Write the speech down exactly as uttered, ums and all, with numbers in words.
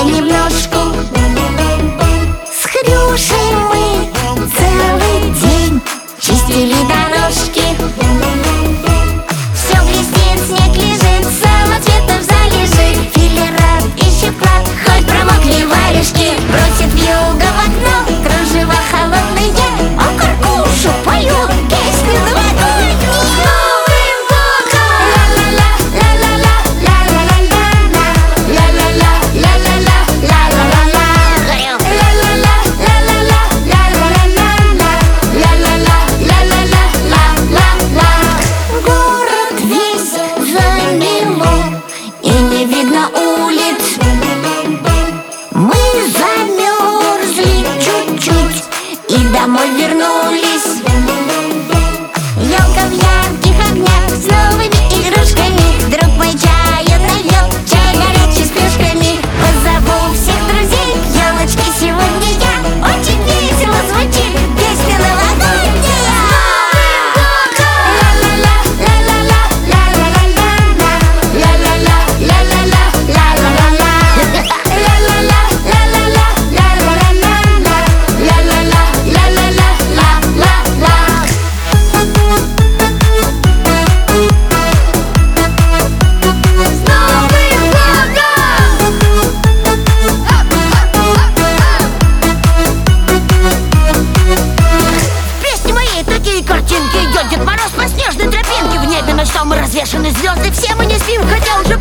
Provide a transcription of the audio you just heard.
понемножку. С Хрюшей мы целый день чистили дорожки. Все блестит, снег лежит, самоцветов залежит. Филерат ищет клад, хоть промокли варежки. Бросит вьюга в окно кружева холодные, а Каркуша поет песню новогоднюю. Видно улиц, мы замерзли чуть-чуть и домой вернулись. Ёлка в ярких огнях с новыми игрушками. Друг мой чаю налил, чай горячий с плюшками. Позову всех друзей к ёлочке сегодня я. Очень весело звучит песня новогодняя. Картинки идет Дед Мороз по снежной тропинке. В небе ночном развешаны звезды. Все мы не спим, хотя уже